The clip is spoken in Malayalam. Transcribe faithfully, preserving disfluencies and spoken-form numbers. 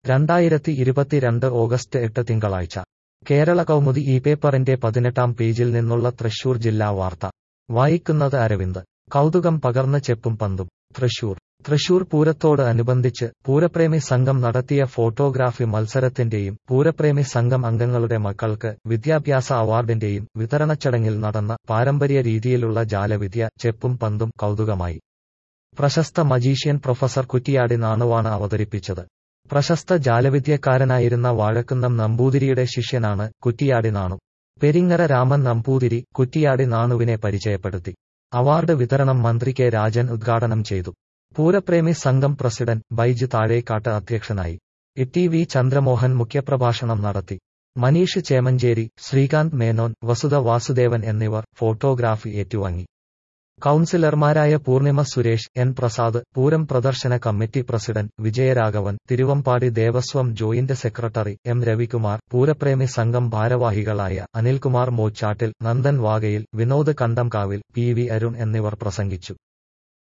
രണ്ടായിരത്തി ഇരുപത്തിരണ്ട് ഓഗസ്റ്റ് എട്ട് തിങ്കളാഴ്ച കേരള കൗമുദി ഈ പേപ്പറിന്റെ പതിനെട്ടാം പേജിൽ നിന്നുള്ള തൃശൂർ ജില്ലാ വാർത്ത വായിക്കുന്നത് അരവിന്ദ്. കൗതുകം പകർന്ന് ചെപ്പും പന്തും. തൃശൂർ തൃശൂർ പൂരത്തോട് അനുബന്ധിച്ച് പൂരപ്രേമി സംഘം നടത്തിയ ഫോട്ടോഗ്രാഫി മത്സരത്തിന്റെയും പൂരപ്രേമി സംഘം അംഗങ്ങളുടെ മക്കൾക്ക് വിദ്യാഭ്യാസ അവാർഡിന്റെയും വിതരണച്ചടങ്ങിൽ നടന്ന പാരമ്പര്യ രീതിയിലുള്ള ജാലവിദ്യ ചെപ്പും പന്തും കൗതുകമായി. പ്രശസ്ത മജീഷ്യൻ പ്രൊഫസർ കുറ്റിയാടി നാണുവാണ് അവതരിപ്പിച്ചത്. പ്രശസ്ത ജാലവിദ്യക്കാരനായിരുന്ന വാഴക്കുന്നം നമ്പൂതിരിയുടെ ശിഷ്യനാണ് കുറ്റിയാടി നാണു. പെരിങ്ങര രാമൻ നമ്പൂതിരി കുറ്റിയാടി നാണുവിനെ പരിചയപ്പെടുത്തി. അവാർഡ് വിതരണം മന്ത്രി കെ രാജൻ ഉദ്ഘാടനം ചെയ്തു. പൂരപ്രേമി സംഘം പ്രസിഡന്റ് ബൈജു താഴേക്കാട്ട് അധ്യക്ഷനായി. ടി വി ചന്ദ്രമോഹൻ മുഖ്യപ്രഭാഷണം നടത്തി. മനീഷ് ചേമഞ്ചേരി, ശ്രീകാന്ത് മേനോൻ, വസുധ വാസുദേവൻ എന്നിവർ ഫോട്ടോഗ്രാഫി ഏറ്റുവാങ്ങി. കൗൺസിലർമാരായ പൂർണിമ സുരേഷ്, എൻ പ്രസാദ്, പൂരം പ്രദർശന committee president Vijayaraghavan, Thiruvambady Devaswom joint secretary M Ravikumar, പൂരപ്രേമി സംഘം ഭാരവാഹികളായ അനിൽകുമാർ മോച്ചാട്ടിൽ, നന്ദൻ വാകയിൽ, വിനോദ് കണ്ടംകാവിൽ, പി വി അരുൺ എന്നിവർ പ്രസംഗിച്ചു.